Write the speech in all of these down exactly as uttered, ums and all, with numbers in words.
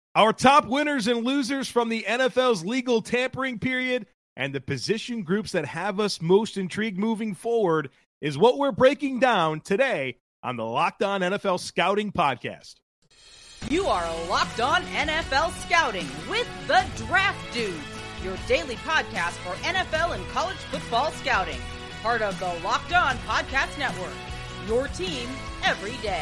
Our top winners and losers from the N F L's legal tampering period and the position groups that have us most intrigued moving forward is what we're breaking down today on the Locked On N F L Scouting Podcast. You are Locked On N F L Scouting with the Draft Dudes, your daily podcast for N F L and college football scouting. Part of the Locked On Podcast Network, your team every day.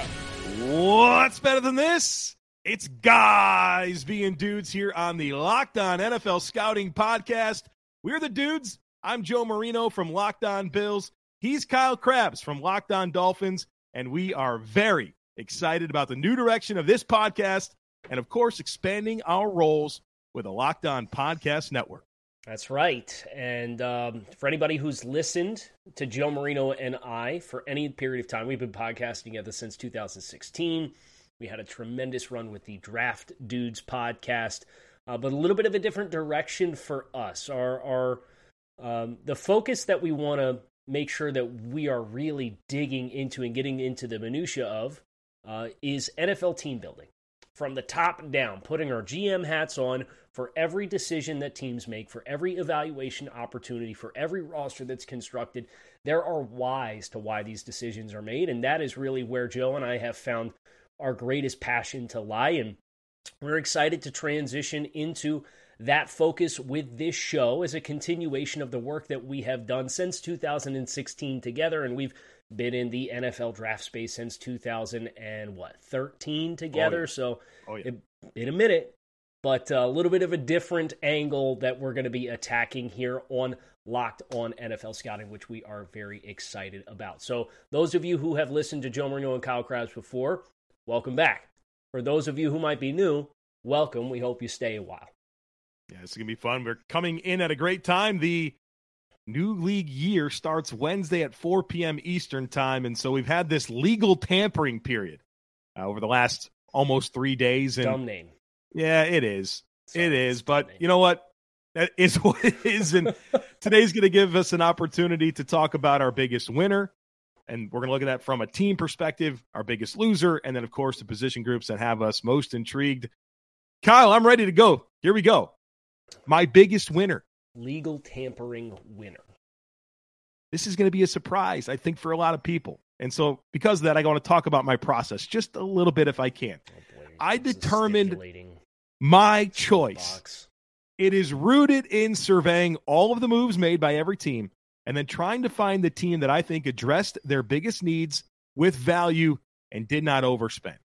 What's better than this? It's guys being dudes here on the Locked On N F L Scouting Podcast. We're the dudes. I'm Joe Marino from Locked On Bills. He's Kyle Krabs from Locked On Dolphins. And we are very excited about the new direction of this podcast and, of course, expanding our roles with the Locked On Podcast Network. That's right. And um, for anybody who's listened to Joe Marino and I for any period of time, we've been podcasting together since two thousand sixteen. We had a tremendous run with the Draft Dudes podcast, uh, but a little bit of a different direction for us. Our, our um, the focus that we want to make sure that we are really digging into and getting into the minutia of uh, is N F L team building. From the top down, putting our G M hats on for every decision that teams make, for every evaluation opportunity, for every roster that's constructed. There are whys to why these decisions are made, and that is really where Joe and I have found our greatest passion to lie, and we're excited to transition into that focus with this show as a continuation of the work that we have done since two thousand sixteen together, and we've been in the N F L draft space since two thousand thirteen together, oh, yeah. so oh, yeah. it, in a minute, but a little bit of a different angle that we're going to be attacking here on Locked On N F L Scouting, which we are very excited about. So those of you who have listened to Joe Marino and Kyle Krabs before, welcome back. For those of you who might be new, welcome. We hope you stay a while. Yeah, it's going to be fun. We're coming in at a great time. The new league year starts Wednesday at four p.m. Eastern time, and so we've had this legal tampering period uh, over the last almost three days. And dumb name. Yeah, it is. Sorry, it is. But name. You know what? That is what it is. And today's going to give us an opportunity to talk about our biggest winner. And we're going to look at that from a team perspective, our biggest loser, and then, of course, the position groups that have us most intrigued. Kyle, I'm ready to go. Here we go. My biggest winner. Legal tampering winner. This is going to be a surprise, I think, for a lot of people. And so because of that, I want to talk about my process just a little bit if I can. Oh boy, I determined my my choice. It is rooted in surveying all of the moves made by every team and then trying to find the team that I think addressed their biggest needs with value and did not overspend.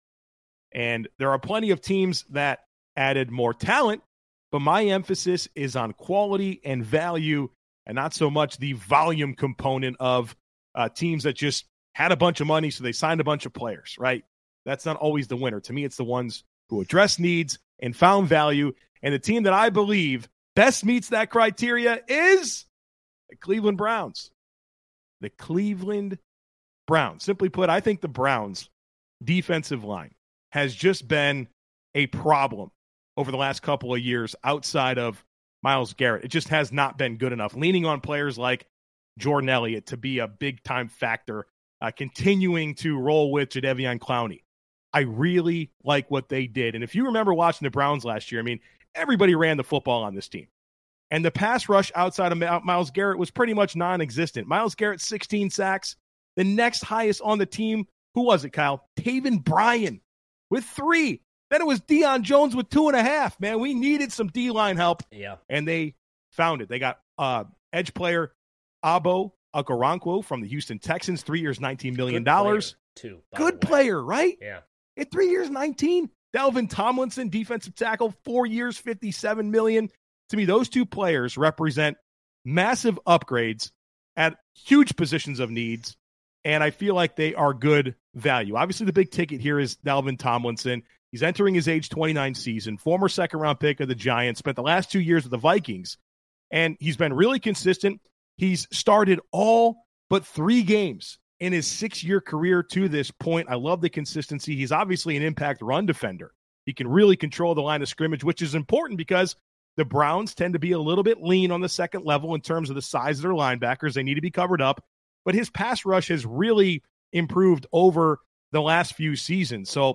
And there are plenty of teams that added more talent, but my emphasis is on quality and value and not so much the volume component of uh, teams that just had a bunch of money, so they signed a bunch of players, right? That's not always the winner. To me, it's the ones who address needs and found value. And the team that I believe best meets that criteria is the Cleveland Browns. The Cleveland Browns. Simply put, I think the Browns' defensive line has just been a problem over the last couple of years outside of Myles Garrett. It just has not been good enough. Leaning on players like Jordan Elliott to be a big-time factor, uh, continuing to roll with Jadeveon Clowney. I really like what they did. And if you remember watching the Browns last year, I mean, everybody ran the football on this team. And the pass rush outside of Myles Garrett was pretty much non-existent. Myles Garrett, sixteen sacks. The next highest on the team, who was it, Kyle? Taven Bryan with three. Then it was Deion Jones with two and a half. Man, we needed some D-line help. Yeah. And they found it. They got uh, edge player Abo Okoronkwo from the Houston Texans, three years, nineteen million dollars. Good player, too. Good player, right? Yeah. At three years, nineteen. Delvin Tomlinson, defensive tackle, four years, fifty-seven million dollars. To me, those two players represent massive upgrades at huge positions of needs, and I feel like they are good value. Obviously, the big ticket here is Delvin Tomlinson. He's entering his age twenty-nine season, former second-round pick of the Giants, spent the last two years with the Vikings, and he's been really consistent. He's started all but three games in his six-year career to this point. I love the consistency. He's obviously an impact run defender. He can really control the line of scrimmage, which is important because the Browns tend to be a little bit lean on the second level in terms of the size of their linebackers. They need to be covered up. But his pass rush has really improved over the last few seasons. So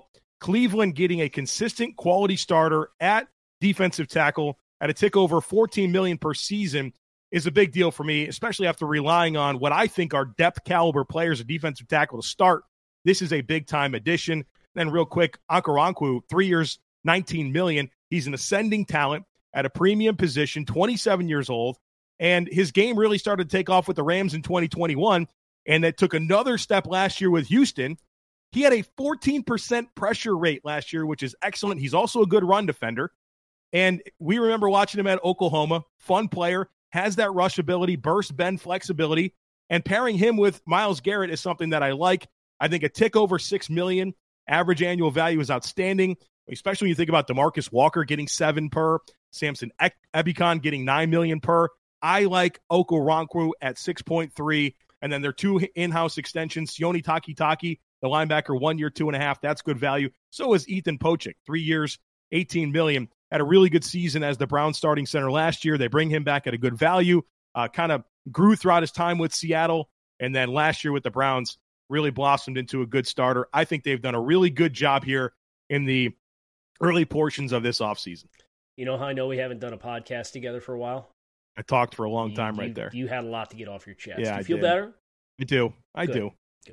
Cleveland getting a consistent quality starter at defensive tackle at a tick over fourteen million dollars per season is a big deal for me, especially after relying on what I think are depth caliber players at defensive tackle to start. This is a big-time addition. Then real quick, Okoronkwo, three years, nineteen million dollars. He's an ascending talent at a premium position, twenty-seven years old, and his game really started to take off with the Rams in twenty twenty-one, and that took another step last year with Houston. He had a fourteen percent pressure rate last year, which is excellent. He's also a good run defender, and we remember watching him at Oklahoma. Fun player, has that rush ability, burst bend flexibility, and pairing him with Myles Garrett is something that I like. I think a tick over six million dollars average annual value is outstanding, especially when you think about DeMarcus Walker getting seven per, Samson Ebukam getting nine million dollars per. I like Okoronkwo at six point three, and then their two in-house extensions, Sione Takitaki, the linebacker, one year, two and a half. That's good value. So is Ethan Pocic, three years, eighteen million dollars. Had a really good season as the Browns starting center last year. They bring him back at a good value. Uh, kind of grew throughout his time with Seattle, and then last year with the Browns really blossomed into a good starter. I think they've done a really good job here in the early portions of this offseason. You know how I know we haven't done a podcast together for a while? I talked for a long you, time you, right there. You had a lot to get off your chest. Yeah, do you I feel did. better? I do. I Good. do.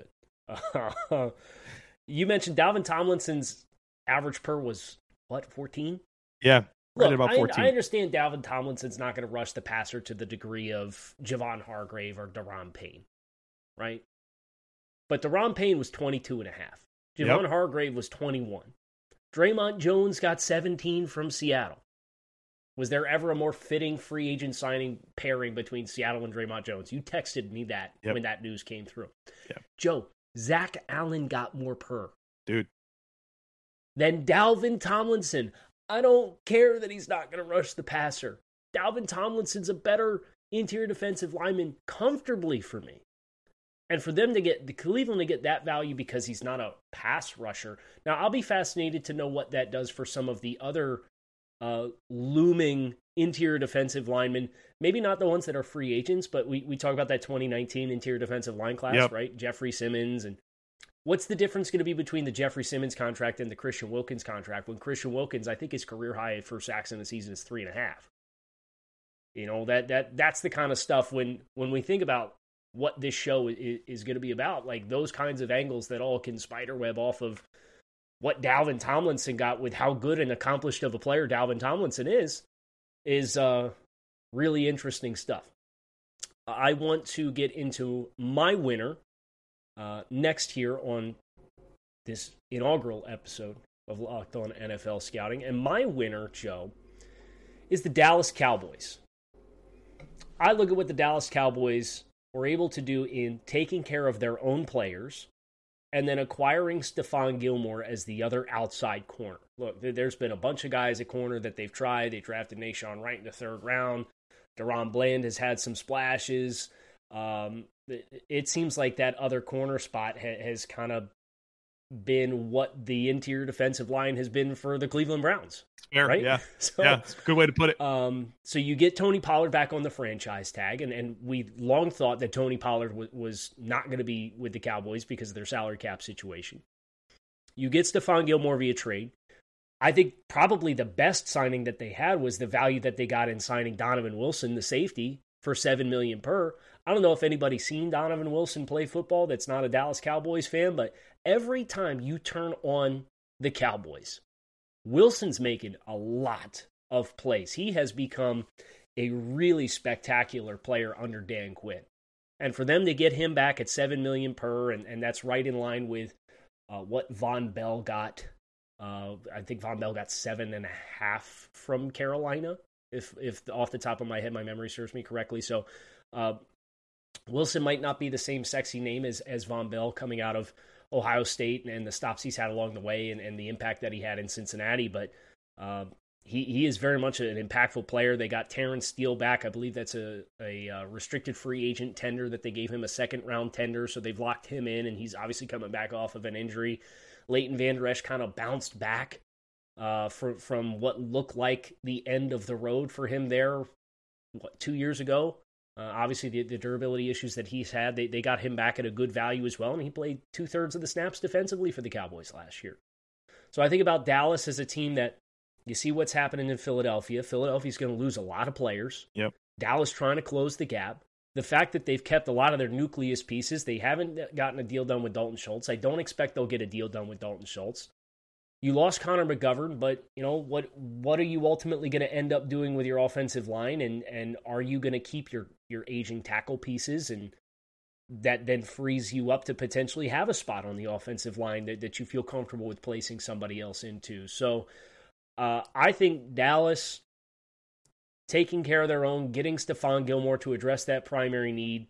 Good. Uh, you mentioned Dalvin Tomlinson's average per was, what, fourteen? Yeah, right Look, at about fourteen. I, I understand Dalvin Tomlinson's not going to rush the passer to the degree of Javon Hargrave or Daron Payne, right? But Daron Payne was twenty-two and a half. Javon Yep. Hargrave was twenty-one. Draymond Jones got seventeen from Seattle. Was there ever a more fitting free agent signing pairing between Seattle and Draymond Jones? You texted me that Yep. when that news came through. Yep. Joe, Zach Allen got more per. Dude. Than Dalvin Tomlinson. I don't care that he's not going to rush the passer. Dalvin Tomlinson's a better interior defensive lineman comfortably for me. And for them to get, the Cleveland to get that value because he's not a pass rusher. Now, I'll be fascinated to know what that does for some of the other uh, looming interior defensive linemen. Maybe not the ones that are free agents, but we, we talk about that twenty nineteen interior defensive line class, Yep. right? Jeffrey Simmons. And what's the difference going to be between the Jeffrey Simmons contract and the Christian Wilkins contract? When Christian Wilkins, I think his career high for sacks in the season is three and a half. You know, that that that's the kind of stuff when when we think about what this show is, is going to be about, like those kinds of angles that all can spiderweb off of what Dalvin Tomlinson got with how good and accomplished of a player Dalvin Tomlinson is, is uh, really interesting stuff. I want to get into my winner uh, next here on this inaugural episode of Locked On N F L Scouting. And my winner, Joe, is the Dallas Cowboys. I look at what the Dallas Cowboys were able to do in taking care of their own players and then acquiring Stephon Gilmore as the other outside corner. Look, there's been a bunch of guys at corner that they've tried. They drafted Nashawn Wright in the third round. Deron Bland has had some splashes. Um, it seems like that other corner spot ha- has kind of been what the interior defensive line has been for the Cleveland Browns. Fair, right? Yeah, so, yeah, it's a good way to put it. Um, so you get Tony Pollard back on the franchise tag, and, and we long thought that Tony Pollard w- was not going to be with the Cowboys because of their salary cap situation. You get Stephon Gilmore via trade. I think probably the best signing that they had was the value that they got in signing Donovan Wilson, the safety, for seven million dollars per. I don't know if anybody's seen Donovan Wilson play football that's not a Dallas Cowboys fan, but every time you turn on the Cowboys, Wilson's making a lot of plays. He has become a really spectacular player under Dan Quinn. And for them to get him back at seven million dollars per, and, and that's right in line with uh, what Von Bell got. Uh, I think Von Bell got seven and a half from Carolina, if if off the top of my head my memory serves me correctly. So uh, Wilson might not be the same sexy name as, as Von Bell coming out of Ohio State and, and the stops he's had along the way and, and the impact that he had in Cincinnati, but uh, he he is very much an impactful player. They got Terrence Steele back. I believe that's a, a uh, restricted free agent tender that they gave him, a second round tender, so they've locked him in, and he's obviously coming back off of an injury. Leighton Vander Esch kind of bounced back uh, from, from what looked like the end of the road for him there, what, two years ago. Uh, obviously, the, the durability issues that he's had, they, they got him back at a good value as well, and he played two-thirds of the snaps defensively for the Cowboys last year. So I think about Dallas as a team that you see what's happening in Philadelphia. Philadelphia's going to lose a lot of players. Yep. Dallas trying to close the gap. The fact that they've kept a lot of their nucleus pieces, they haven't gotten a deal done with Dalton Schultz. I don't expect they'll get a deal done with Dalton Schultz. You lost Connor McGovern, but you know what? What are you ultimately going to end up doing with your offensive line? And and are you going to keep your your aging tackle pieces, and that then frees you up to potentially have a spot on the offensive line that, that you feel comfortable with placing somebody else into? So uh, I think Dallas taking care of their own, getting Stephon Gilmore to address that primary need.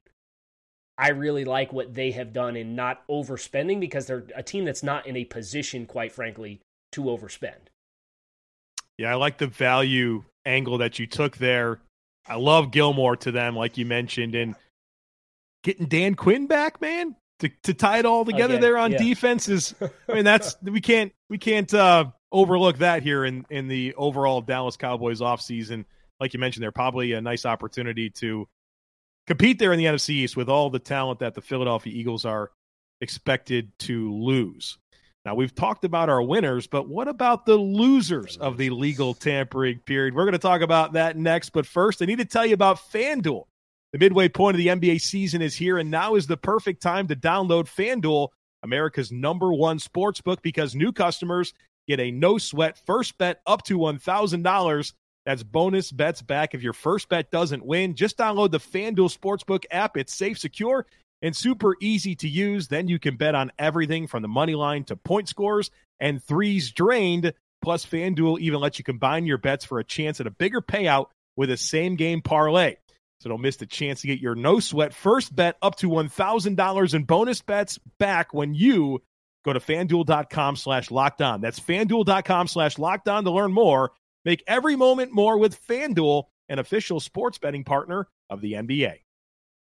I really like what they have done in not overspending, because they're a team that's not in a position, quite frankly, to overspend. Yeah, I like the value angle that you took there. I love Gilmore to them, like you mentioned, and getting Dan Quinn back, man, to to tie it all together Again, there on yeah. defense is. I mean, that's we can't we can't uh, overlook that here in in the overall Dallas Cowboys offseason. Like you mentioned, they're probably a nice opportunity to compete there in the N F C East with all the talent that the Philadelphia Eagles are expected to lose. Now, we've talked about our winners, but what about the losers of the legal tampering period? We're going to talk about that next, but first, I need to tell you about FanDuel. The midway point of the N B A season is here, and now is the perfect time to download FanDuel, America's number one sportsbook, because new customers get a no-sweat first bet up to one thousand dollars. That's bonus bets back if your first bet doesn't win. Just download the FanDuel Sportsbook app. It's safe, secure, and super easy to use. Then you can bet on everything from the money line to point scores and threes drained. Plus, FanDuel even lets you combine your bets for a chance at a bigger payout with a same-game parlay. So don't miss the chance to get your no-sweat first bet up to one thousand dollars in bonus bets back when you go to FanDuel.com slash locked on. That's FanDuel.com slash locked on to learn more. Make every moment more with FanDuel, an official sports betting partner of the N B A.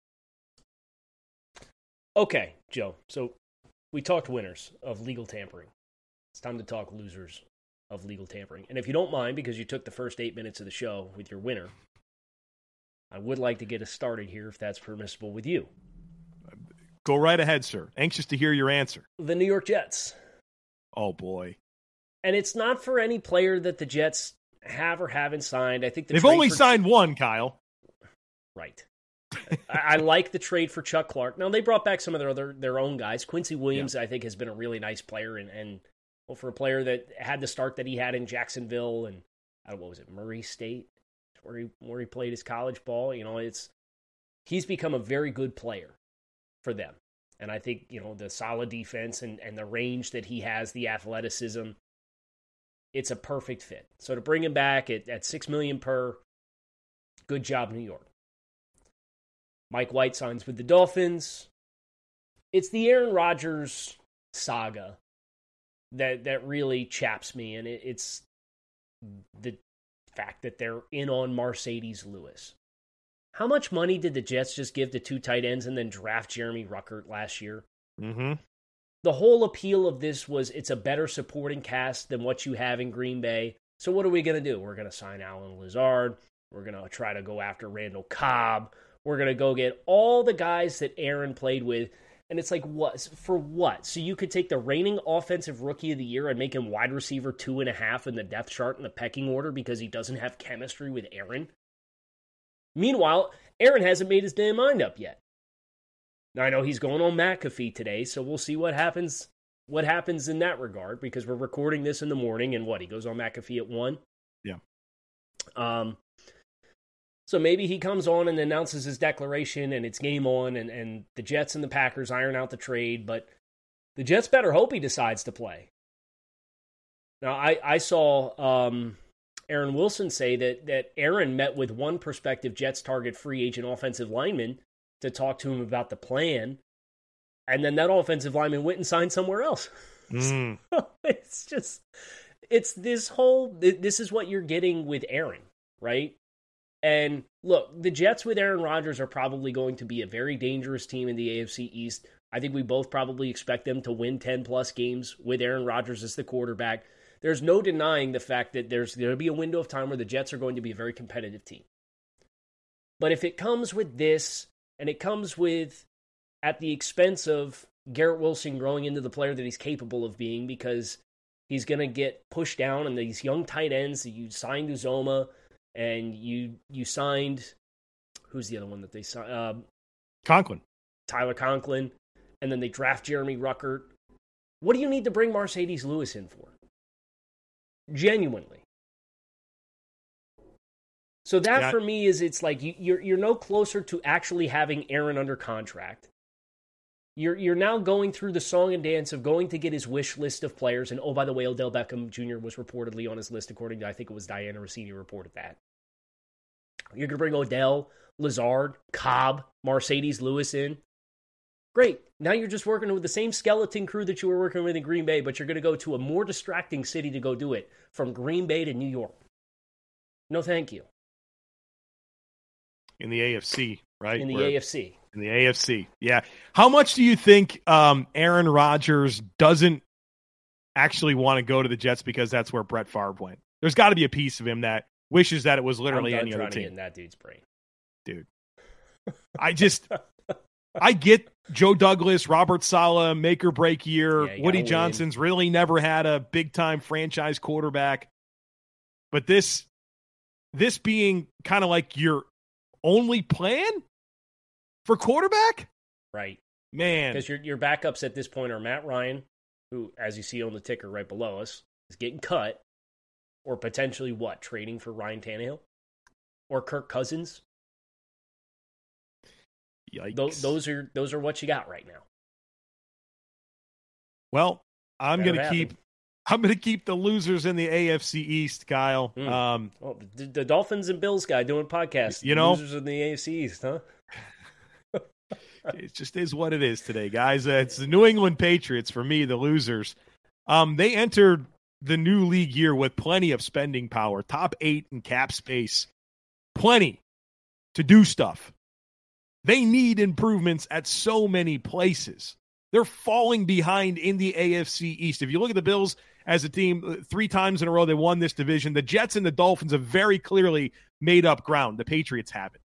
Okay, Joe. So we talked winners of legal tampering. It's time to talk losers of legal tampering. And if you don't mind, because you took the first eight minutes of the show with your winner, I would like to get us started here, if that's permissible with you. Go right ahead, sir. Anxious to hear your answer. The New York Jets. Oh, boy. And it's not for any player that the Jets have or haven't signed. I think the They've trade only for... signed one, Kyle. Right. I, I like the trade for Chuck Clark. Now, they brought back some of their other their own guys. Quincy Williams, yeah. I think, has been a really nice player, and, and well, for a player that had the start that he had in Jacksonville and I don't know, what was it, Murray State, where he where he played his college ball. You know, it's he's become a very good player for them, and I think, you know, the solid defense and and the range that he has, the athleticism. It's a perfect fit. So to bring him back at, at six million dollars per, good job, New York. Mike White signs with the Dolphins. It's the Aaron Rodgers saga that that really chaps me, and it, it's the fact that they're in on Mercedes Lewis. How much money did the Jets just give to two tight ends and then draft Jeremy Ruckert last year? Mm-hmm. The whole appeal of this was it's a better supporting cast than what you have in Green Bay. So what are we going to do? We're going to sign Alan Lazard. We're going to try to go after Randall Cobb. We're going to go get all the guys that Aaron played with. And it's like, what? For what? So you could take the reigning offensive rookie of the year and make him wide receiver two and a half in the depth chart in the pecking order because he doesn't have chemistry with Aaron? Meanwhile, Aaron hasn't made his damn mind up yet. Now, I know he's going on McAfee today, so we'll see what happens what happens in that regard, because we're recording this in the morning, and what, he goes on McAfee at one? Yeah. Um. So maybe he comes on and announces his declaration, and it's game on, and, and the Jets and the Packers iron out the trade, but the Jets better hope he decides to play. Now, I, I saw um, Aaron Wilson say that, that Aaron met with one prospective Jets target free agent offensive lineman to talk to him about the plan, and then that offensive lineman went and signed somewhere else. Mm. So it's just, it's this whole, this is what you're getting with Aaron, right? And look, the Jets with Aaron Rodgers are probably going to be a very dangerous team in the A F C East. I think we both probably expect them to win ten-plus games with Aaron Rodgers as the quarterback. There's no denying the fact that there's going to be a window of time where the Jets are going to be a very competitive team. But if it comes with this, and it comes with, at the expense of Garrett Wilson growing into the player that he's capable of being, because He's going to get pushed down, and these young tight ends that you signed Uzoma, and you you signed, who's the other one that they signed? Uh, Conklin. Tyler Conklin, and then they draft Jeremy Ruckert. What do you need to bring Mercedes Lewis in for? Genuinely. So that yeah. for me is, it's like you, you're you're no closer to actually having Aaron under contract. You're you're now going through the song and dance of going to get his wish list of players, and oh, by the way, Odell Beckham Junior was reportedly on his list, according to, I think it was Diana Rossini reported that. You're going to bring Odell, Lazard, Cobb, Mercedes Lewis in. Great. Now you're just working with the same skeleton crew that you were working with in Green Bay, but you're going to go to a more distracting city to go do it, from Green Bay to New York. No, thank you. In the A F C, right? In the Where, A F C. In the A F C, yeah. How much do you think um, Aaron Rodgers doesn't actually want to go to the Jets because that's where Brett Favre went? There's got to be a piece of him that wishes that it was literally I'm done any trying other to team. get in that dude's brain. Dude. I just, I get Joe Douglas, Robert Saleh, make or break year. Yeah, Woody win. Johnson's really never had a big time franchise quarterback. But this, this being kind of like your only plan for quarterback? Right. Man. Because your your backups at this point are Matt Ryan, who, as you see on the ticker right below us, is getting cut, or potentially what, trading for Ryan Tannehill? Or Kirk Cousins? Yikes. Those, those are those are what you got right now. Well, I'm Better going to happen. keep I'm going to keep the losers in the A F C East, Kyle. Mm. Um, Well, the, the Dolphins and Bills guy doing podcasts. You know? Losers in the A F C East, huh? it just is what it is today, guys. Uh, it's the New England Patriots, for me, the losers. Um, they entered the new league year with plenty of spending power, top eight in cap space, plenty to do stuff. They need improvements at so many places. They're falling behind in the A F C East. If you look at the Bills as a team, three times in a row they won this division. The Jets and the Dolphins have very clearly made up ground. The Patriots haven't.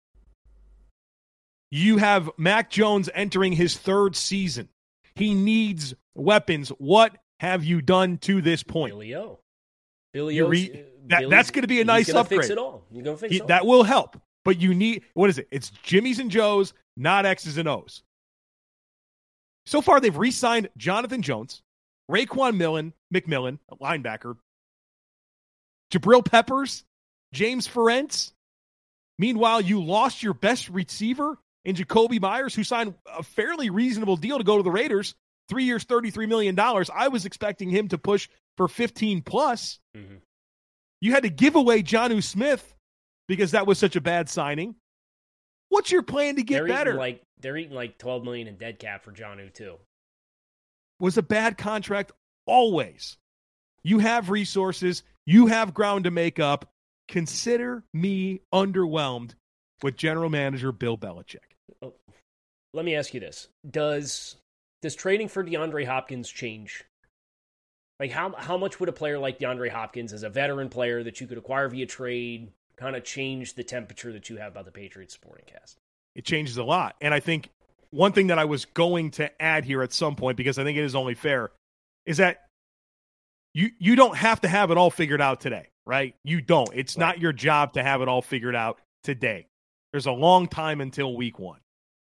You have Mac Jones entering his third season. He needs weapons. What have you done to this point? Billy O. Billy You O's, re- uh, that- Billy's- that's gonna be a nice he's gonna upgrade. Fix it all. You're gonna fix He- it all. that will help. But you need, what is it? It's Jimmy's and Joe's, not X's and O's. So far, they've re-signed Jonathan Jones, Raekwon Millen, McMillan, a linebacker, Jabril Peppers, James Ferentz. Meanwhile, you lost your best receiver in Jacoby Myers, who signed a fairly reasonable deal to go to the Raiders, three years, thirty-three million dollars. I was expecting him to push for fifteen plus. Mm-hmm. You had to give away Jonnu Smith because that was such a bad signing. What's your plan to get they're better? Eating like, they're eating like twelve million dollars in dead cap for Jonnu, too. Was a bad contract always. You have resources. You have ground to make up. Consider me underwhelmed with general manager Bill Belichick. Oh, let me ask you this. Does does trading for DeAndre Hopkins change? Like, how how much would a player like DeAndre Hopkins, as a veteran player that you could acquire via trade, kind of change the temperature that you have about the Patriots supporting cast? It changes a lot. And I think one thing that I was going to add here at some point, because I think it is only fair, is that you you don't have to have it all figured out today, right? You don't. It's Right. not your job to have it all figured out today. There's a long time until week one.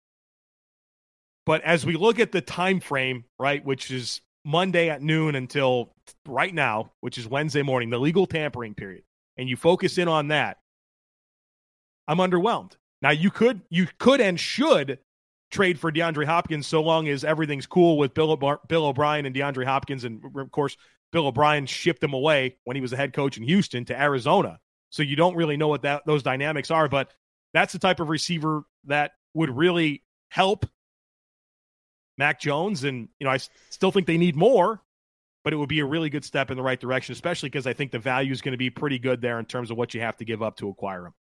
But as we look at the time frame, right, which is Monday at noon until right now, which is Wednesday morning, the legal tampering period, and you focus in on that, I'm underwhelmed. Now, you could you could and should trade for DeAndre Hopkins so long as everything's cool with Bill, O'Bar- Bill O'Brien and DeAndre Hopkins. And, of course, Bill O'Brien shipped him away when he was the head coach in Houston to Arizona. So you don't really know what that those dynamics are. But that's the type of receiver that would really help Mac Jones. And, you know, I still think they need more, but it would be a really good step in the right direction, especially because I think the value is going to be pretty good there in terms of what you have to give up to acquire him.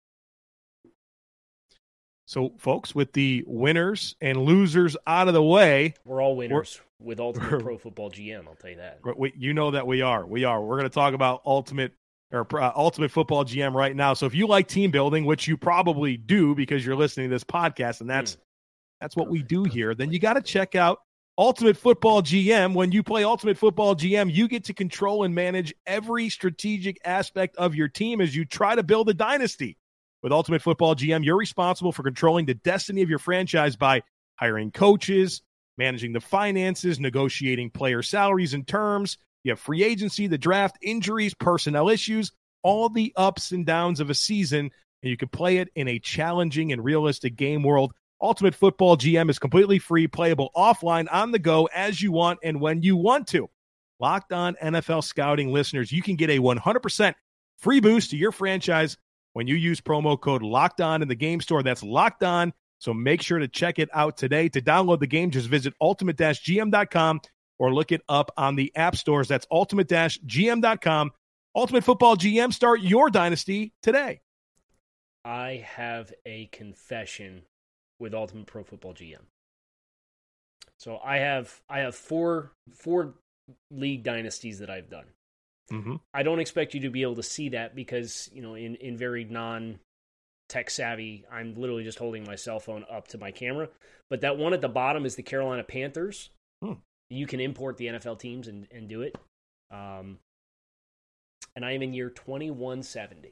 So, folks, with the winners and losers out of the way, We're all winners with Ultimate Pro Football G M, I'll tell you that. we, you know that we are. We are. We're going to talk about Ultimate or uh, Ultimate Football G M right now. So, if you like team building, which you probably do because you're listening to this podcast, and that's Mm. that's what we Perfect, do perfect here, then place you got to to do it. check out Ultimate Football G M. When you play Ultimate Football G M, you get to control and manage every strategic aspect of your team as you try to build a dynasty. With Ultimate Football G M, you're responsible for controlling the destiny of your franchise by hiring coaches, managing the finances, negotiating player salaries and terms. You have free agency, the draft, injuries, personnel issues, all the ups and downs of a season, and you can play it in a challenging and realistic game world. Ultimate Football G M is completely free, playable offline, on the go, as you want and when you want to. Locked On N F L Scouting listeners, you can get a one hundred percent free boost to your franchise when you use promo code Locked On in the game store. That's Locked On, so make sure to check it out today. To download the game, just visit ultimate dash g m dot com or look it up on the app stores. That's ultimate dash g m dot com. Ultimate Football G M, start your dynasty today. I have a confession with Ultimate Pro Football G M. So I have I have four four league dynasties that I've done. Mm-hmm. I don't expect you to be able to see that because, you know, in, in very non-tech savvy, I'm literally just holding my cell phone up to my camera. But that one at the bottom is the Carolina Panthers. Hmm. You can import the N F L teams and, and do it. Um, and I am in year twenty-one seventy.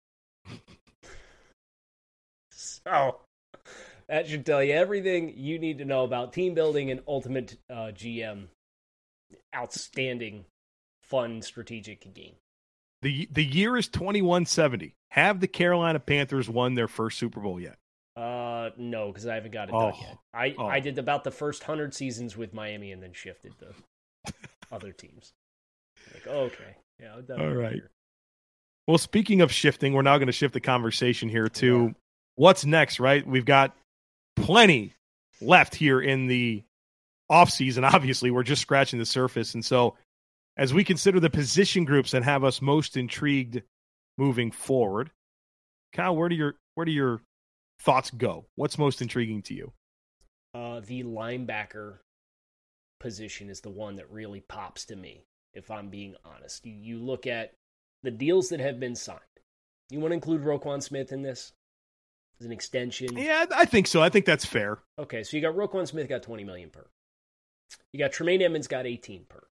So that should tell you everything you need to know about team building and Ultimate uh, G M. Outstanding, fun, strategic game. The the year is twenty-one seventy. Have the Carolina Panthers won their first Super Bowl yet? Uh, no, because I haven't got it oh. done yet. I, oh. I did about the first hundred seasons with Miami and then shifted to other teams. Like, okay. Yeah, I've done all it right. here. Well, speaking of shifting, we're now going to shift the conversation here to yeah. what's next, right? We've got plenty left here in the offseason. Obviously, we're just scratching the surface. And so as we consider the position groups that have us most intrigued moving forward, Kyle, where do your where do your thoughts go? What's most intriguing to you? Uh, the linebacker position is the one that really pops to me, if I'm being honest. You, you look at the deals that have been signed. You want to include Roquan Smith in this as an extension? Yeah, I think so. I think that's fair. Okay, so you got Roquan Smith got twenty million dollars per. You got Tremaine Edmonds got eighteen per.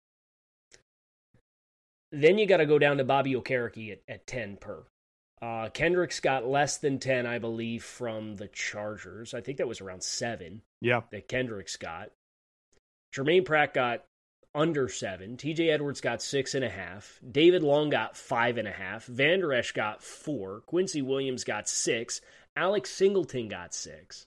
Then you got to go down to Bobby Okereke at, at ten per. Uh, Kendricks got less than ten, I believe, from the Chargers. I think that was around seven. Yeah. That Kendricks got. Jermaine Pratt got under seven. T J Edwards got six and a half. David Long got five and a half. Van Der Esch got four. Quincy Williams got six. Alex Singleton got six.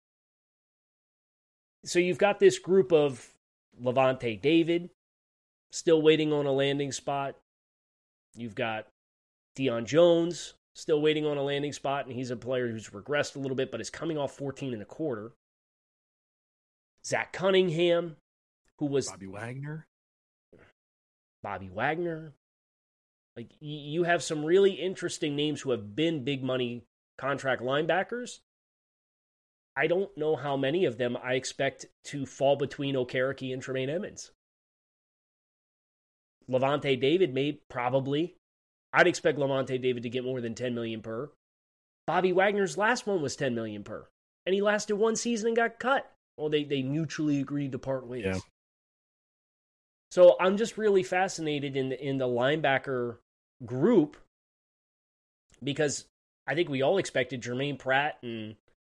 So you've got this group of Levante David, still waiting on a landing spot. You've got Deion Jones, still waiting on a landing spot, and he's a player who's regressed a little bit, but is coming off fourteen and a quarter. Zach Cunningham, who was Bobby Wagner. Bobby Wagner. Like, you have some really interesting names who have been big money contract linebackers. I don't know how many of them I expect to fall between Okereke and Tremaine Edmonds. Levante David may probably. I'd expect Levante David to get more than ten million dollars per. Bobby Wagner's last one was ten million dollars per. And he lasted one season and got cut. Well, they, they mutually agreed to part ways. Yeah. So I'm just really fascinated in the, in the linebacker group because I think we all expected Jermaine Pratt, and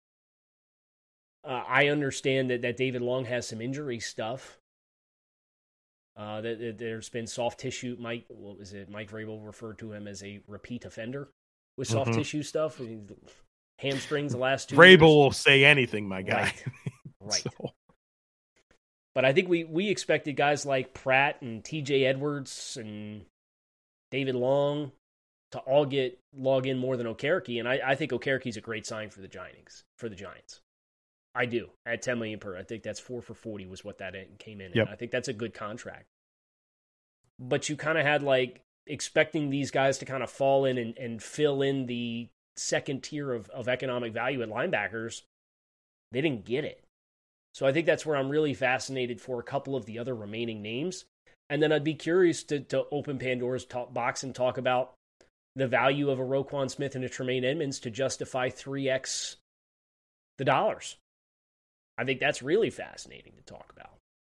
uh, I understand that, that David Long has some injury stuff. Uh, that, that there's been soft tissue. Mike, what was it? Mike Vrabel referred to him as a repeat offender with soft mm-hmm. tissue stuff. I mean, hamstrings the last two. Vrabel years. will say anything, my guy. Right. right. So. But I think we, we expected guys like Pratt and T J Edwards and David Long to all get log in more than Okereke, and I, I think Okereke's a great sign for the Giants. For the Giants, I do at ten million per. I think that's four for forty was what that came in. Yep. I think that's a good contract. But you kind of had like expecting these guys to kind of fall in and, and fill in the second tier of, of economic value at linebackers. They didn't get it. So I think that's where I'm really fascinated for a couple of the other remaining names. And then I'd be curious to, to open Pandora's talk box and talk about the value of a Roquan Smith and a Tremaine Edmonds to justify three x the dollars. I think that's really fascinating to talk about.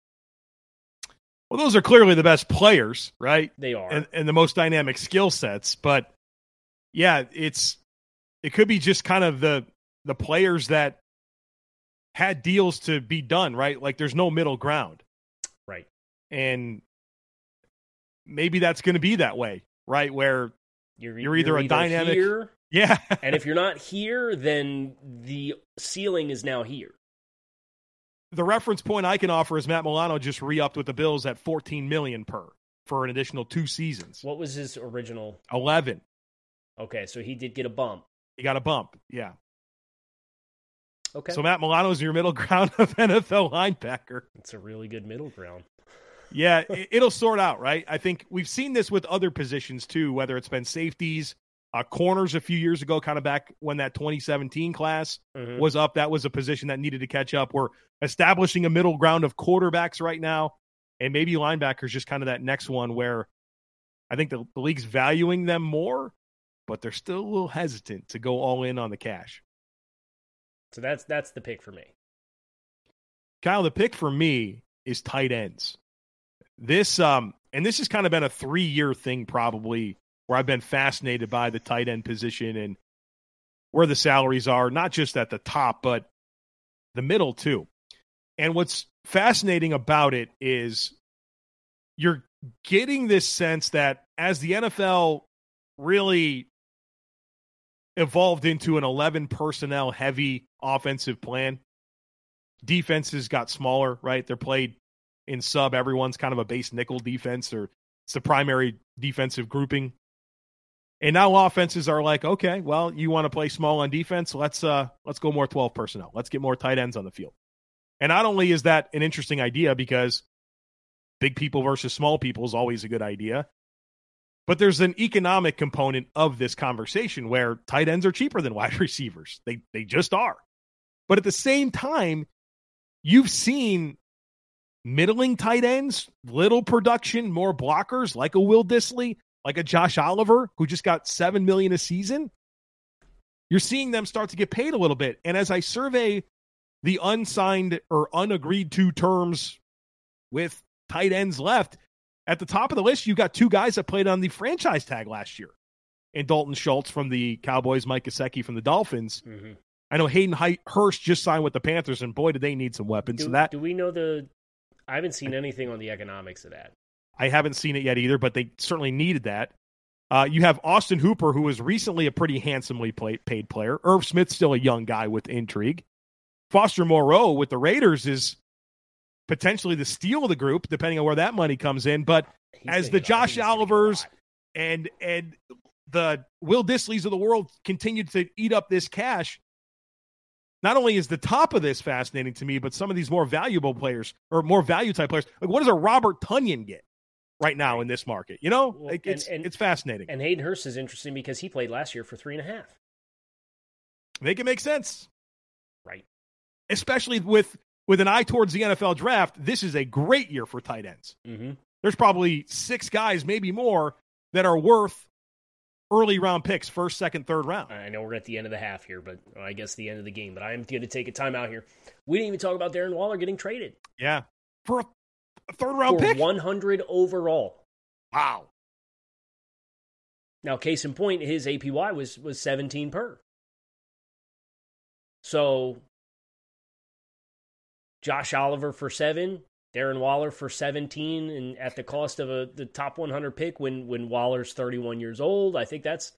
Well, those are clearly the best players, right? They are. And, and the most dynamic skill sets. But, yeah, it's it could be just kind of the the players that had deals to be done, right? Like there's no middle ground. Right. And maybe that's going to be that way, right? Where you're, you're either you're a either dynamic. Here, yeah. And if you're not here, then the ceiling is now here. The reference point I can offer is Matt Milano just re-upped with the Bills at fourteen million dollars per for an additional two seasons. What was his original? eleven. Okay, so he did get a bump. He got a bump, yeah. Okay. So Matt Milano's your middle ground of N F L linebacker. It's a really good middle ground. Yeah, it'll sort out, right? I think we've seen this with other positions too, whether it's been safeties, uh, corners a few years ago, kind of back when that twenty seventeen class mm-hmm. was up. That was a position that needed to catch up. We're establishing a middle ground of quarterbacks right now, and maybe linebackers just kind of that next one where I think the, the league's valuing them more, but they're still a little hesitant to go all in on the cash. So that's that's the pick for me. Kyle, the pick for me is tight ends. This um and this has kind of been a three-year thing probably where I've been fascinated by the tight end position and where the salaries are, not just at the top, but the middle too. And what's fascinating about it is you're getting this sense that as the N F L really evolved into an eleven personnel heavy offensive plan, defenses got smaller, right? They're played in sub. Everyone's kind of a base nickel defense, or it's the primary defensive grouping. And now offenses are like, okay, well, you want to play small on defense? Let's uh, let's go more twelve personnel. Let's get more tight ends on the field. And not only is that an interesting idea because big people versus small people is always a good idea, but there's an economic component of this conversation where tight ends are cheaper than wide receivers. They they just are. But at the same time, you've seen middling tight ends, little production, more blockers, like a Will Dissly, like a Josh Oliver, who just got seven million dollars a season. You're seeing them start to get paid a little bit. And as I survey the unsigned or unagreed to terms with tight ends left, at the top of the list, you've got two guys that played on the franchise tag last year. And Dalton Schultz from the Cowboys, Mike Gesicki from the Dolphins. Mm-hmm. I know Hayden Hurst just signed with the Panthers, and boy, do they need some weapons. Do, so that, do we know the – I haven't seen anything on the economics of that. I haven't seen it yet either, but they certainly needed that. Uh, you have Austin Hooper, who was recently a pretty handsomely play, paid player. Irv Smith's still a young guy with intrigue. Foster Moreau with the Raiders is potentially the steal of the group, depending on where that money comes in. But He's as the Josh Olivers and and the Will Disleys of the world continue to eat up this cash, not only is the top of this fascinating to me, but some of these more valuable players or more value type players, like what does a Robert Tonyan get right now in this market? You know, well, like it's and, and, it's fascinating. And Hayden Hurst is interesting because he played last year for three and a half. Make it make sense. Right. Especially with, with an eye towards the N F L draft, this is a great year for tight ends. Mm-hmm. There's probably six guys, maybe more, that are worth early round picks, first, second, third round. I know we're at the end of the half here, but well, I guess the end of the game. But I am going to take a time out here. We didn't even talk about Darren Waller getting traded. Yeah. For a, a third round for pick? one hundred overall. Wow. Now, case in point, his A P Y was, was seventeen per. So, Josh Oliver for seven, Darren Waller for seventeen, and at the cost of a the top one hundred pick when when Waller's thirty-one years old. I think that's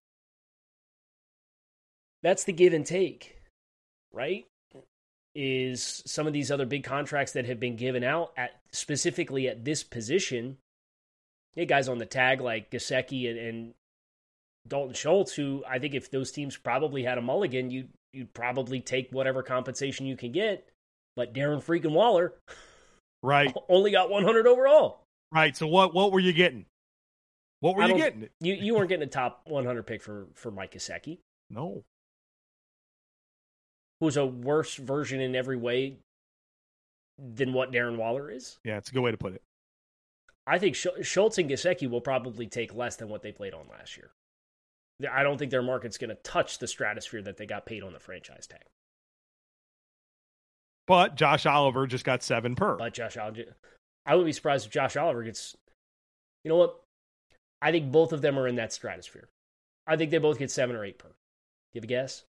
that's the give and take, right? Is some of these other big contracts that have been given out at specifically at this position. You have guys on the tag like Gesicki and, and Dalton Schultz, who I think if those teams probably had a mulligan, you you'd probably take whatever compensation you can get. But Darren freaking Waller, right, only got one hundred overall. Right. So what what were you getting? What were I you getting? You you weren't getting a top one hundred pick for for Mike Gesicki. No. Who's a worse version in every way than what Darren Waller is. Yeah, it's a good way to put it. I think Schultz and Gesicki will probably take less than what they played on last year. I don't think their market's going to touch the stratosphere that they got paid on the franchise tag. But Josh Oliver just got seven per. But Josh Oliver, I wouldn't be surprised if Josh Oliver gets, you know what? I think both of them are in that stratosphere. I think they both get seven or eight per. Do you have a guess?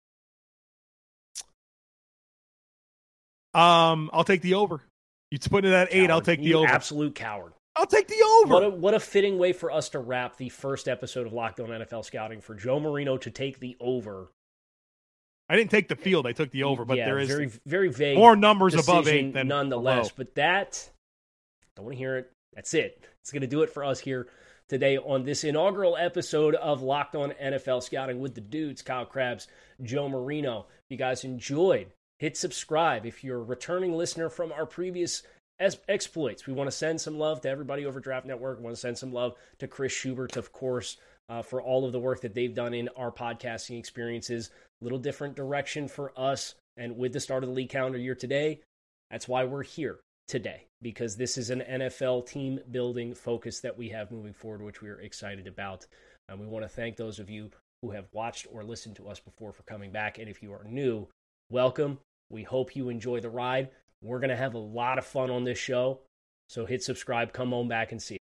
Um, I'll take the over. You put it at eight, Coward. I'll take the you over. Absolute coward. I'll take the over. What a, what a fitting way for us to wrap the first episode of Locked On N F L Scouting, for Joe Marino to take the over. I didn't take the field, I took the over, but yeah, there is very, very vague more numbers above eight than nonetheless. below. But that, don't want to hear it. That's it. It's going to do it for us here today on this inaugural episode of Locked On N F L Scouting with the dudes, Kyle Krabs, Joe Marino. If you guys enjoyed, hit subscribe. If you're a returning listener from our previous As exploits, we want to send some love to everybody over Draft Network. We want to send some love to Chris Schubert, of course, uh, for all of the work that they've done in our podcasting experiences. A little different direction for us. And with the start of the league calendar year today, that's why we're here today, because this is an N F L team building focus that we have moving forward, which we are excited about. And we want to thank those of you who have watched or listened to us before for coming back. And if you are new, welcome. We hope you enjoy the ride. We're going to have a lot of fun on this show, so hit subscribe, come on back and see